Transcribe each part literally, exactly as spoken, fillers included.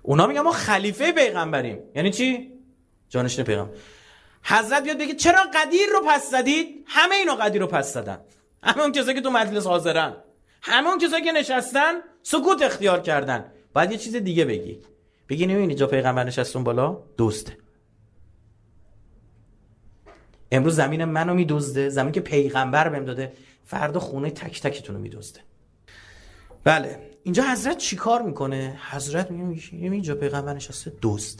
اونا میگن ما خلیفه پیغمبریم. یعنی چی؟ جانشین پیغمبر. حضرت بیاد بگه چرا قدیر رو پس زدید؟ همه اینا قدیر رو پس زدن. همه اون کسایی که تو مجلس حاضرن، همه اون کسایی که نشستن سکوت اختیار کردن. بعد یه چیز دیگه بگی. بگی نمی‌بینی جا پیغمبر نشستون بالا؟ دزده. امروز زمین منو میدزده، زمین که پیغمبر بهم داده، فردا خونه تک تکتون رو میدزده. بله، اینجا حضرت چیکار میکنه؟ حضرت میگه اینجا پیغمبر نشسته دزده.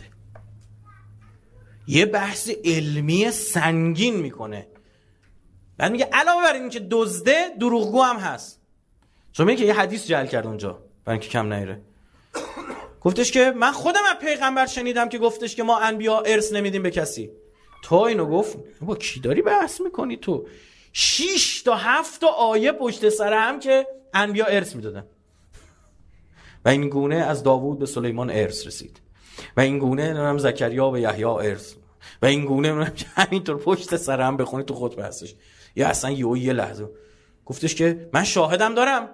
یه بحث علمی سنگین میکنه. بعد میگه علاوه بر این که دزده، دروغگو هم هست. چون میگه یه حدیث جعل کرد اونجا برای اینکه کم نیره. گفتش که من خودم از پیغمبر شنیدم که گفتش که ما انبیا ارث نمیدیم به کسی. تو اینو گفت با کی داری بحث میکنی تو؟ شش تا هفت تا آیه پشت سر هم که انبیا ارث میدادن. و این گونه از داوود به سلیمان ارث رسید. و این گونه نمیدونم زکریا به یحیی ارث. و این گونه نمیدونم همینطور پشت سر هم بخونی تو خطبه هستش. یا اصلا یه یه لحظه گفتش که من شاهدم دارم.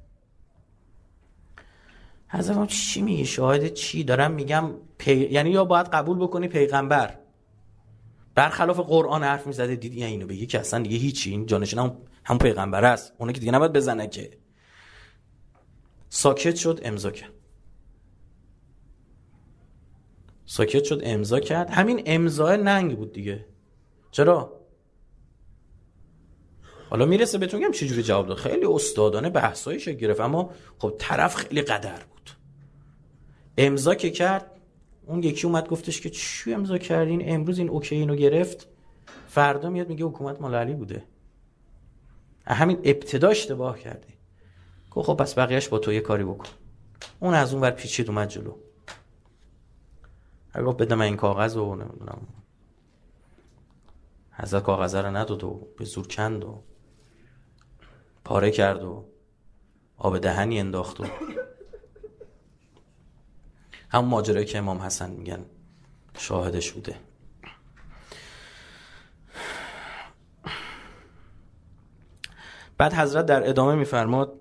حضرت چی میگی؟ شاهد چی؟ دارم میگم پی... یعنی یا باید قبول بکنی پیغمبر برخلاف قرآن حرف میزده، دیدی یا اینو بگی که اصلا دیگه هیچی، این جانشین هم هم پیغمبر است، اون که دیگه نباید بزنه. که ساکت شد، امضا کرد. ساکت شد، امضا کرد. همین امضا ننگ بود دیگه. چرا؟ حالا میرسه بهتون میگم چه جوری جواب داد. خیلی استادانه بحثایش گرفت، اما خب طرف خیلی قدر بود. امضا که کرد، اون یکی اومد گفتش که چی امضا کردین؟ امروز این اوکی اینو گرفت، فردا میاد میگه حکومت مال علی بوده. همین ابتدا اشتباه کردی. گفت خب پس بقیه‌اش با تو یه کاری بکن. اون از اون ور پیچید اومد جلو. گفت بده من این کاغذ رو، نمیدونم. حضرت کاغذ رو نداد و به زور کند و پاره کرد و آب دهنی انداخت و همون ماجرایی که امام حسن میگن شاهدش بوده. بعد حضرت در ادامه میفرماد،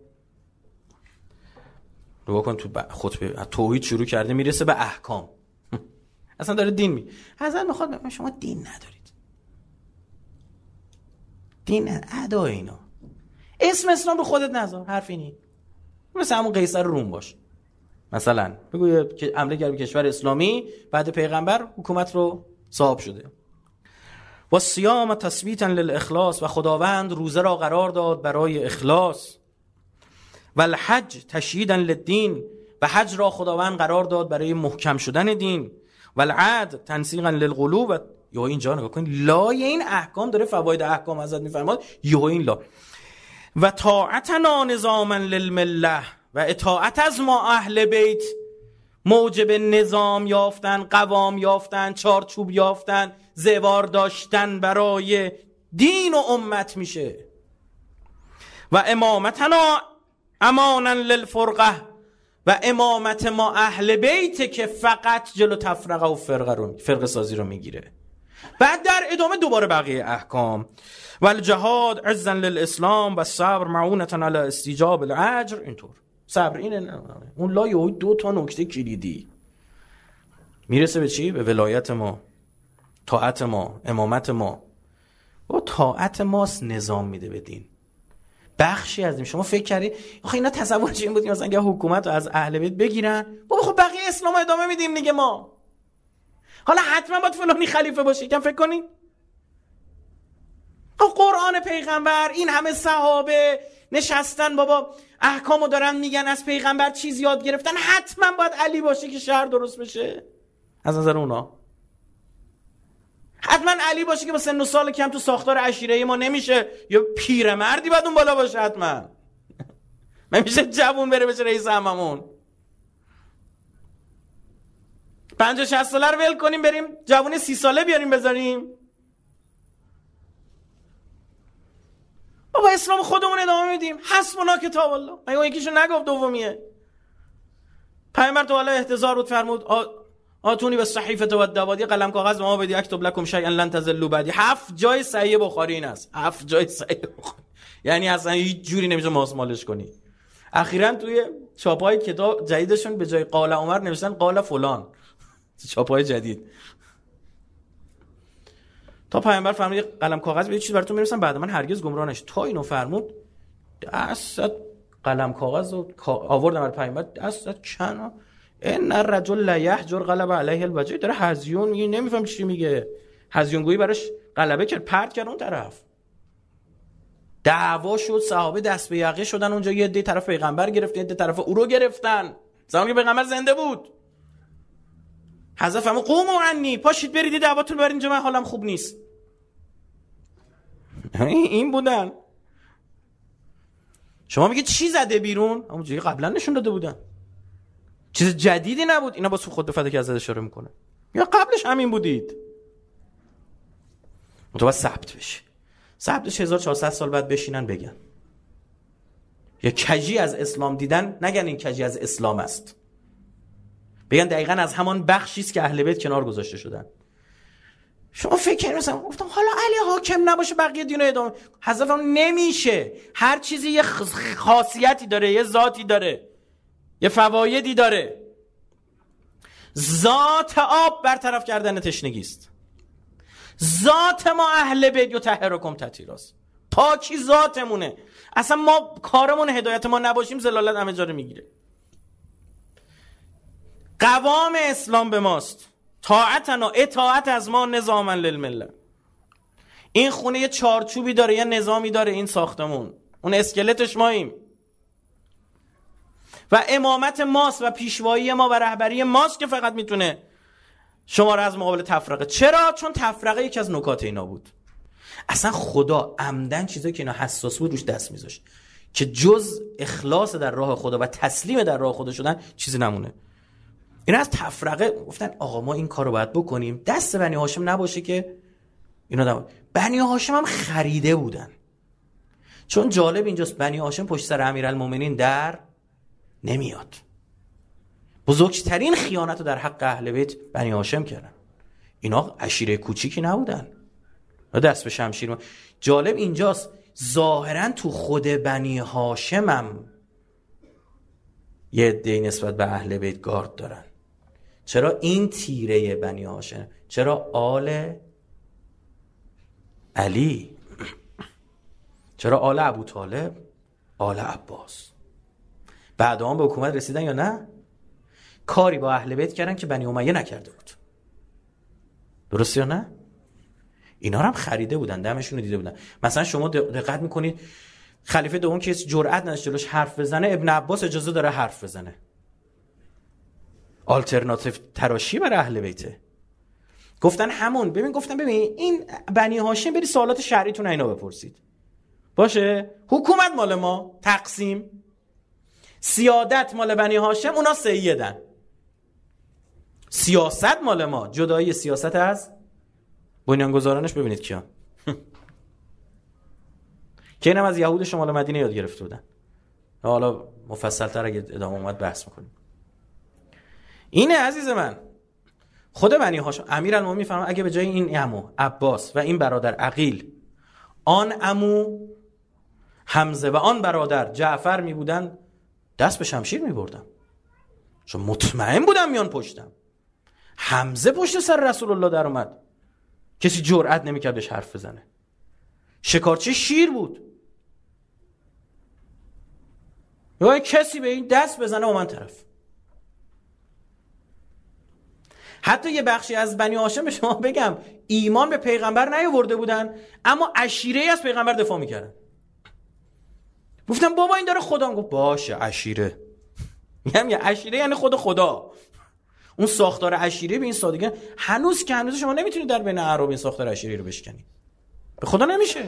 رو بکن تو خطبه توحید شروع کرده، میرسه به احکام. اصلا داره دین می حضرت میخواد بگه شما دین ندارید. دین ادا اینا. اسم اسلام رو خودت نذار، حرفی نی. مثل همون قیصر روم باش. مثلا بگو که حمله کرد به کشور اسلامی، بعد پیغمبر حکومت رو صاحب شده. و صیام تثبیتا للاخلاص، و خداوند روزه را قرار داد برای اخلاص. و الحج تشییدا للدین، و حج را خداوند قرار داد برای محکم شدن دین. و العدل تنسیقا للقلوب. یا اینجا نگاه کن، لای این احکام داره فواید احکام ازت میفرماد. یا این لا و طاعتنا نظاما للمله، و اطاعت از ما اهل بیت موجب نظام یافتن، قوام یافتن، چارچوب یافتن، زوار داشتن برای دین و امت میشه. و امامتنا امانا للفرقه، و امامت ما اهل بیت که فقط جلو تفرقه و فرقه رو فرقه سازی رو میگیره. بعد در ادامه دوباره بقیه احکام. و الجهاد عزا للاسلام، و صبر معونتا علی استیجاب الاجر. اینطور صبر اینه نه. اون لایه دو تا نکته کلیدی میرسه به چی؟ به ولایت ما، طاعت ما، امامت ما. و طاعت ماست نظام میده به دین. بخشی از این شما فکر کردید آخه اینا تصورش این بود مثلا اگه حکومت رو از اهل بیت بگیرن، بابا خب بقیه اسلام ادامه میدیم دیگه ما. حالا حتما باید فلانی خلیفه باشه. کم فکر کنین قرآن پیغمبر، این همه صحابه نشستن بابا احکامو دارن میگن، از پیغمبر چیز یاد گرفتن، حتما باید علی باشه که شهر درست بشه از نظر اونا. حتما علی باشه که با سن و سال کم تو ساختار عشیره ما نمیشه، یا پیرمردی باید اون بالا باشه حتما. من میشه جوون بره بشه رئیس هممون. پنجاه شصت ساله رو ول کنیم بریم جوون سی ساله بیاریم بذاریم. بابا اسلام خودمون ادامه میدیم. حسبنا کتاب الله. مگه اون یکیشو نگفت دومیه؟ پیامبر تو الله احتضار بود فرمود آتونی به صحیفه و الدوادی، قلم کاغذ ما بدی اکتب لکم شیئا لن تضلوا بعدی. هفت جای صحیح بخاری این است. هفت جای صحیح بخاری. یعنی اصلا هیچ جوری نمیشه ماسمالش کنی. اخیراً توی چاپای کتاب جدیدشون به جای قال عمر نوشتن قال فلان. چاپای جدید. تا پیامبر فرمود قلم کاغذ به یه چیز براتون می‌نویسم بعد من هرگز گمراه نشید. تا اینو فرمود دست قلم کاغذ رو آوردم برای پیامبر، دست کنا ان الرجل لا یحجر غلب علیه الوجه. داره هزیون میگه، نمیفهم چی میگه، هزیون گویی براش غلبه کرد، پرت کرد اون طرف. دعوا شد، صحابه دست به یقه شدن اونجا، یه عده طرف پیغمبر گرفت، یه عده طرف او رو گرفتن زمانی که پیغمبر زنده بود. حذف فرمود قوموا عنی، پاشید برید دعواتون برید اینجا، من حالم خوب نیست. این بودن. شما میگه چی زده بیرون؟ همونجوری قبلا نشون داده بودن، چیز جدیدی نبود. اینا با سو خود دفعه که از اشاره میکنه یا قبلش همین بودید. متوجه ثبت بشه، ثبتش هزار و چهارصد سال بعد بشینن بگن یا کجی از اسلام دیدن، نگن این کجی از اسلام است، بگن دقیقاً از همان بخشی است که اهل بیت کنار گذاشته شدن. شما فکر کنید مثلا گفتم حالا علی حاکم نباشه بقیه دینو ادامه، حذفم نمیشه. هر چیزی یه خاصیتی داره، یه ذاتی داره، یه فوایدی داره. ذات آب برطرف کردن تشنگی است. ذات ما اهل بیت یطهرکم تطهیراست، پاکی ذاتمونه. اصلا ما کارمون هدایت ما نباشیم زلالت همه جا رو میگیره. قوام اسلام به ماست، طاعتنا اطاعت از ما، نظاما للملت. این خونه یه چارچوبی داره، یه نظامی داره، این ساختمون اون اسکلتش ماییم و امامت ماست و پیشوایی ما و رهبری ماست که فقط میتونه شما رو از مقابل تفرقه. چرا؟ چون تفرقه یکی از نکات اینا بود. اصلا خدا عمدن چیزایی که اینا حساس بود روش دست میذاشت که جز اخلاص در راه خدا و تسلیم در راه خدا شدن چیزی نمونه. اینا از تفرقه گفتن آقا ما این کارو باید بکنیم، دست بنی هاشم نباشه که اینا دم. بنی هاشم هم خریده بودن. چون جالب اینجاست بنی هاشم پشت سر امیرالمومنین در نمیاد. بزرگترین خیانت رو در حق اهل بیت بنی هاشم کردن. اینا عشیره کوچیکی نبودن، دست به شمشیر ما. جالب اینجاست ظاهرا تو خود بنی هاشم هم یه عده‌ای نسبت به اهل بیت گارد دارن. چرا این تیره بنی هاشم؟ چرا آل علی؟ چرا آل ابو طالب؟ آل عباس؟ بعد هم به حکومت رسیدن یا نه؟ کاری با اهل بیت کردن که بنی امیه نکرده بود. درست یا نه؟ اینا رو هم خریده بودن، دمشون رو دیده بودن. مثلا شما دقت میکنید خلیفه دوم که جرئت نداشت جلوش حرف بزنه، ابن عباس اجازه داره حرف بزنه. آلترناتیو تراشی برای اهل بیته. گفتن همون ببین گفتن ببین این بنی هاشم بری سوالات شرعیتون اینا بپرسید. باشه؟ حکومت مال ما، تقسیم سیادت مال بنی هاشم، اونا سیدن. سیاست مال ما، جدایی سیاست از بنیانگذارانش ببینید کیان. که اینم از یهود شمال مدینه یاد گرفته بودن. حالا مفصل تر اگه ادامه اومد بحث میکنیم. اینه عزیز من، خود بنی هاشم امیرالمومنین میفرماد اگه به جای این عمو عباس و این برادر عقیل آن عمو حمزه و آن برادر جعفر می بودن، دست به شمشیر می بردم، چون مطمئن بودم میان پشتم. حمزه پشت سر رسول الله در اومد، کسی جرئت نمیکرد بهش حرف بزنه. شکارچی شیر بود، یا کسی به این دست بزنه و من طرف. حتی یه بخشی از بنی هاشم به شما بگم ایمان به پیغمبر نیاورده بودن، اما عشیره‌ای از پیغمبر دفاع میکردن. گفتم بابا این داره خدا. گفت باشه عشیره. میگم یه عشیره یعنی خود خدا. اون ساختار عشیره به این سادگی هنوز که هنوز شما نمیتونید در بین اعراب این ساختار عشیره رو بشکنید. به خدا نمیشه.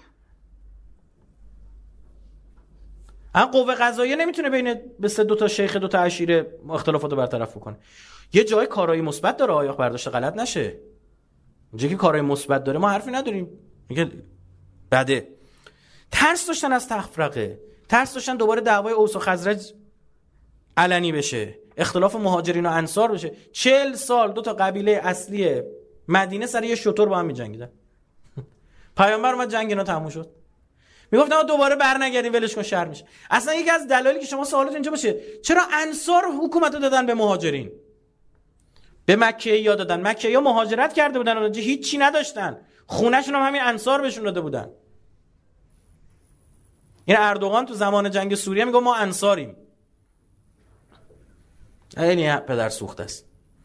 ان قوه قضاییه نمیتونه بین به سه دو تا شیخ دو تا عشیره اختلافات رو برطرف کنه. یه جای کارهای مثبت داره، آیا برداشت غلط نشه. اونجا که کارهای مثبت داره ما حرفی نداریم. میگه بده. ترس داشتن از تفرقه، ترس داشتن دوباره دعوای اوس و خزرج علنی بشه، اختلاف مهاجرین و انصار بشه. چهل سال دو تا قبیله اصلی مدینه سر یه شتر با هم می‌جنگیدن. پیامبر اومد جنگ اینا تموم شد. میگفتن دوباره برنگردیم ولش کن شهر میشه. اصلا یکی از دلایلی که شما سوالات اینجا باشه چرا انصار حکومت رو دادن به مهاجرین، به مکه یا دادن؟ مکه یا مهاجرت کرده بودن اونجا هیچ چی نداشتن، خونه‌شون هم همین انصار بهشون داده بودن. این اردوغان تو زمان جنگ سوریه میگه ما انصاریم. این پدر سوخته است.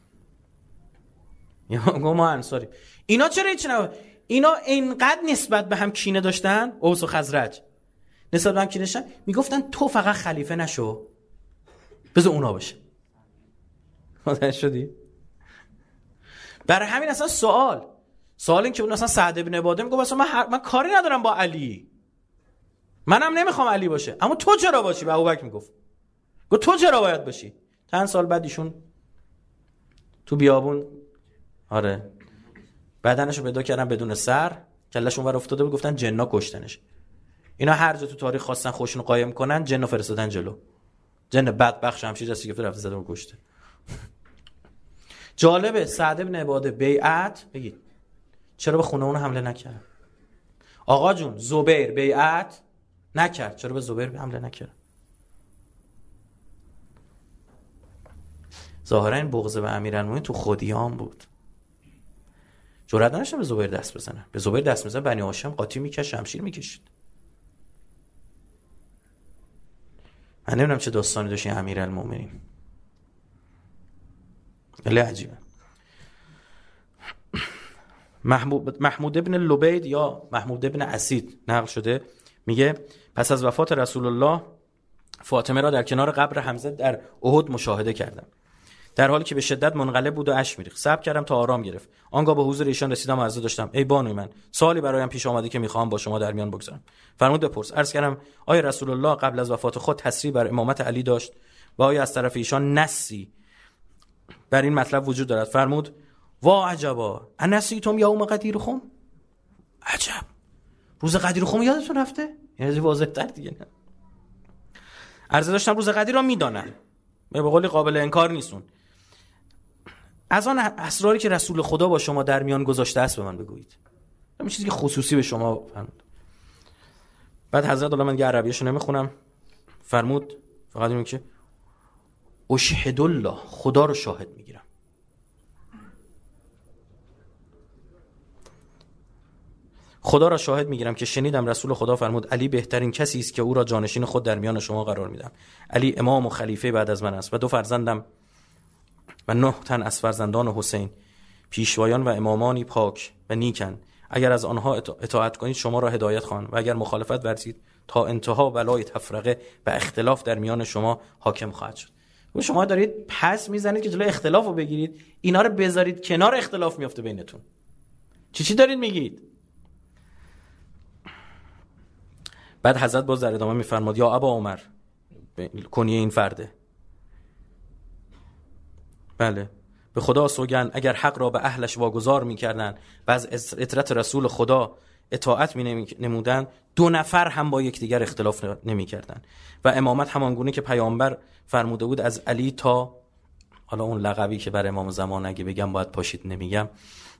یا ما انصاریم. اینا چرا هیچ نه؟ اینا اینقدر نسبت به هم کینه داشتن، اوس و خزرج نسبت به هم کینه داشتن، میگفتن تو فقط خلیفه نشو، بذار اونا بشه. متوجه شدی؟ برای همین اصلا سوال سوال این که اون اصلا سعد بن عباده میگه مثلا من, من کاری ندارم با علی، منم نمیخوام علی باشه، اما تو چرا باشی؟ به ابوبکر میگفت گفت تو چرا باید باشی؟ چند سال بعد ایشون تو بیابون آره بدنشو پیدا کردن بدون سر، کلهش اونور افتاده بود، گفتن جنا کشتنش. اینا هر جا تو تاریخ خواستن خودشونو قایم کنن جنو فرستادن جلو. جن بدبخت شمشیر دستی گرفته رفته زده و کشته. جالبه سعد بن عباده بیعت بگید چرا به خونه اون حمله نکرد؟ آقا جون زبیر بیعت نکرد، چرا به زبیر حمله نکرد؟ ظاهرا این بغض به امیرالمومنین تو خودیان بود، جرئت نداشتن به زبیر دست بزنن. به زبیر دست بزنن بنی هاشم قاطی میکش شمشیر میکشید. من نمیدونم چه داستانی داشت این امیرالمومنین، خیلی عجیبه. محمود محمود ابن لبید یا محمود ابن اسید نقل شده میگه پس از وفات رسول الله فاطمه را در کنار قبر حمزه در احد مشاهده کردم، در حالی که به شدت منقلب بود و اشک می‌ریخت. صبر کردم تا آرام گرفت. آنگاه به حضور ایشان رسیدم و عرض داشتم ای بانوی من، سوالی برایم پیش آمده که می‌خواهم با شما در میان بگذارم. فرمود بپرس. عرض کردم آیا رسول الله قبل از وفات خود تصریح بر امامت علی داشت و آیا از طرف ایشان نصی بر این مطلب وجود دارد؟ فرمود وا عجبا انسیتم یوم قدیرخم. عجب، روز قدیرخم یادتون رفته؟ یعنی واضح‌تر دیگه نه. عرض داشتم روز قدیر را میدانن، به قولی قابل انکار نیستون. از آن اسراری که رسول خدا با شما در میان گذاشته است به من بگویید. همین چیزی که خصوصی به شما فرمود. بعد حضرت الله، من دیگه عربیشو نمیخونم، فرمود فقط اینو که اشهد الله، خدا رو شاهد میگیرم. خدا را شاهد میگیرم که شنیدم رسول خدا فرمود علی بهترین کسی است که او را جانشین خود در میان شما قرار میدم. علی امام و خلیفه بعد از من است و دو فرزندم و نه تن از فرزندان حسین پیشوایان و امامانی پاک و نیکن. اگر از آنها اطاعت کنید شما را هدایت خواهند و اگر مخالفت ورزید تا انتها بلای تفرقه و اختلاف در میان شما حاکم خواهد شد. و شما دارید پس میزنید که جلوی اختلاف رو بگیرید، اینا رو بذارید کنار، اختلاف میفته بینتون. چی چی دارید میگید؟ بعد حضرت باز در ادامه میفرماد یا ابا عمر، کنیه این فرده، بله به خدا سوگند اگر حق را به اهلش واگذار میکردن و از اطرت رسول خدا اطاعت می نمودن، دو نفر هم با یکدیگر اختلاف نمی کردن و امامت همان گونه که پیامبر فرموده بود از علی تا، حالا اون لقبی که بر امام زمان اگه بگم باید پاشید نمیگم،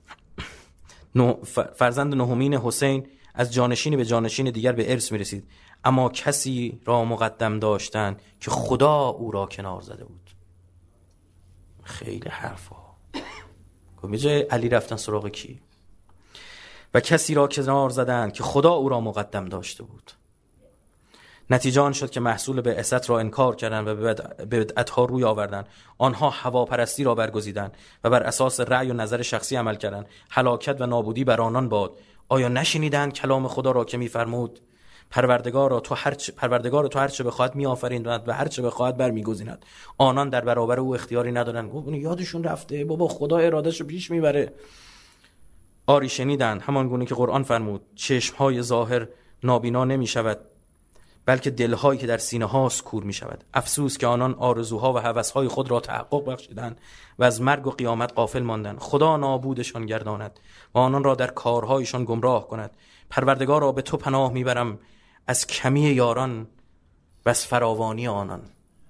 فرزند نهمین حسین از جانشینی به جانشین دیگر به ارث می رسید، اما کسی را مقدم داشتن که خدا او را کنار زده بود. خیلی حرفا. به جای علی رفتن سراغ کی؟ و کسی را کنار زدند که خدا او را مقدم داشته بود. نتیجه آن شد که محصول بعثت را انکار کردند و به بدعت‌ها روی آوردند. آنها هواپرستی را برگزیدند و بر اساس رأی و نظر شخصی عمل کردند. هلاکت و نابودی بر آنان باد. آیا نشنیدند کلام خدا را که می‌فرمود پروردگار تو هر چه پروردگار تو هر چه بخواهد می‌آفریند و هر چه بخواهد برمی‌گزیند؟ آنان در برابر او اختیاری ندارند. گفت یادشون رفته بابا، خدا ارادهشو پیش میبره. آری شنیدند، همان گونه که قرآن فرمود چشم‌های ظاهر نابینا نمی‌شود بلکه دل‌هایی که در سینه هاست کور می‌شود. افسوس که آنان آرزوها و هوس‌های خود را تحقق بخشیدند و از مرگ و قیامت غافل ماندند. خدا نابودشان گرداند و آنان را در کارهایشان گمراه کند. پروردگار را به تو پناه میبرم از کمی یاران و از فراوانی آنان.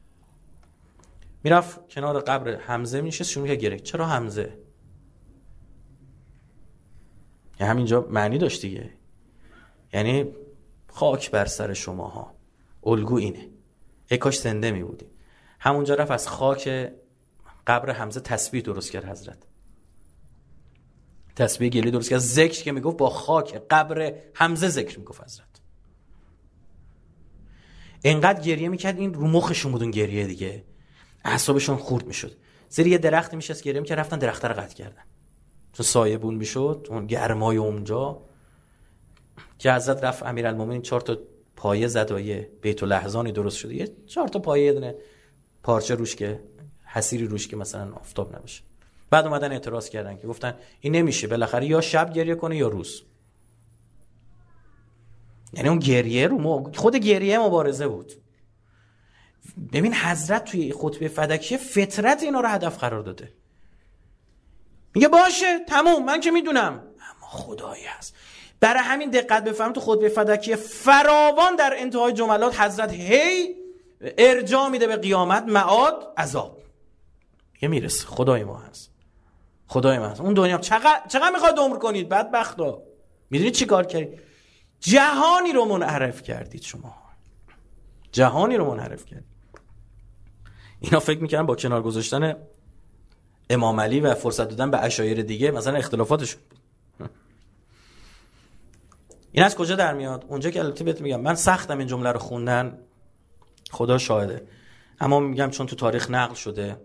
میرفت کنار قبر حمزه میشست، شروع کرد گریه. چرا حمزه؟ یعنی همینجا معنی داشت دیگه، یعنی خاک بر سر شماها. الگو اینه. ای کاش زنده می بودی. همونجا رفت از خاک قبر حمزه تسبیح درست کرد حضرت. تسبیح گلی درست کرد. ذکر که میگفت با خاک قبر حمزه ذکر میگفت حضرت. اینقدر گریه میکرد این رو مخشون بود اون گریه دیگه. اعصابشون خورد میشد. زیر یه درخت میشست گریه میکرد، رفتن درخت رو قطع کردن. چون سایه بون میشد اون گرمای اونجا که حضرت رفت امیرالمومنین چهار تا پایه زد و یه بیت الاحزانی درست شده. یه چهار تا پایه یه دونه پارچه روش که حصیری روش که مثلا آفتاب نباشه. بعد اومدن اعتراض کردن که گفتن این نمیشه، بالاخره یا شب گریه کنه یا روز. یعنی اون گریه رو م... خود گریه مبارزه بود. ببین حضرت توی خطبه فدکیه فطرت اینا رو هدف قرار داده. میگه باشه تموم، من که میدونم، اما خدایی هست. برای همین دقت بفرمایید تو خطبه فدکیه فراوان در انتهای جملات حضرت هی ارجاع میده به قیامت، معاد، عذاب. یه میرسه خدای ما هست، خدای ما هست. اون دنیا چقدر چقدر میخواد عمر کنید بدبختا. میدونید چی کار کردید؟ جهانی رو منحرف کردید شما. جهانی رو منحرف کردید. اینا فکر میکنن با کنار گذاشتن امام علی و فرصت دادن به اشایر دیگه مثلا اختلافاتشون بود. این از کجا در میاد؟ اونجا که البته بهت میگم من سختم این جمله رو خوندن، خدا شاهده، اما میگم چون تو تاریخ نقل شده.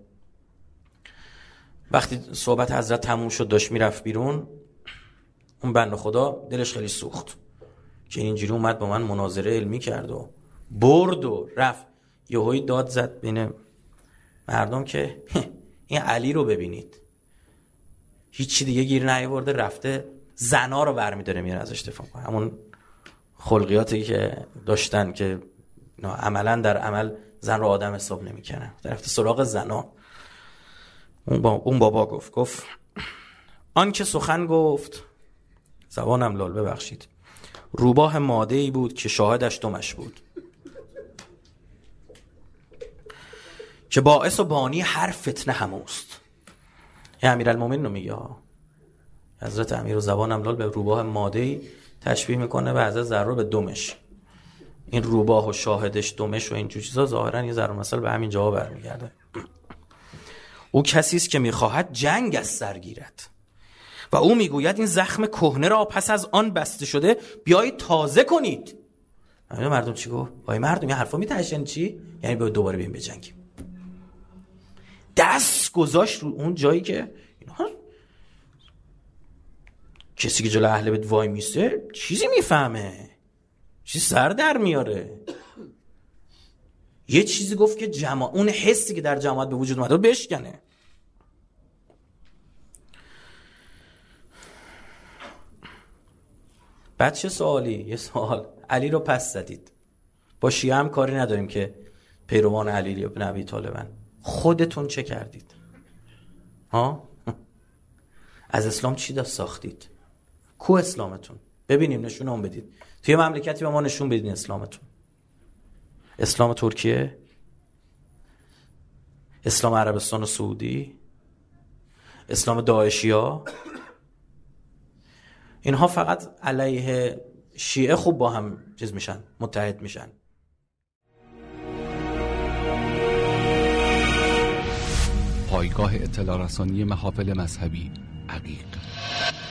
وقتی صحبت حضرت تموم شد داشت میرفت بیرون، اون بنده خدا دلش خیلی سوخت که اینجوری اومد با من مناظره علمی کرد و برد و رفت. یهویی داد زد بین مردم که این علی رو ببینید، هیچی دیگه گیر نیاورده، رفته زنا رو برمی‌داره میاره ازش دفاع کنه. همون خلقیاتی که داشتن که عملا در عمل زن رو آدم حساب نمی‌کنه، رفته سراغ زنا. اون, با... اون بابا گفت گفت آن که سخن گفت، زبانم لال ببخشید، روباه ماده‌ای بود که شاهدش دمش بود، که باعث و بانی هر فتنه هموست. یه امیرالمومنین رو میگه، حضرت امیر و زبانم لال به روباه ماده‌ای تشبیه میکنه به حضرت زهرا به دمش. این روباه و شاهدش دمش و این جور چیزا ظاهرا یه ضرب مثل به همین جا برمیگرده. او کسی است که میخواهد جنگ از سر گیرد و او میگوید این زخم کهنه را پس از آن بسته شده بیایید تازه کنید. مردم چی گفت؟ وای مردم این حرفا میتهشن چی؟ یعنی باید دوباره بریم بجنگیم. دست گذاشت رو اون جایی که اینا کسی که جلو اهل بیت وای میسته چیزی میفهمه، چیزی سر در میاره. یه چیزی گفت که جماع اون حسی که در جماعت به وجود اومده رو بشکنه. بعد چه سوالی؟ یه سوال، علی رو پس زدید، با شیعه هم کاری نداریم که پیروان علی ابن ابی طالبن، خودتون چه کردید؟ ها؟ از اسلام چی دست ساختید؟ کو اسلامتون؟ ببینیم، نشون اون بدید. توی مملکتی به ما نشون بدید اسلامتون. اسلام ترکیه؟ اسلام عربستان و سعودی؟ اسلام داعشیا؟ اینها فقط علیه شیعه خوب با هم چیز میشن، متحد میشن. پایگاه اطلاع رسانی محافل مذهبی عقیق.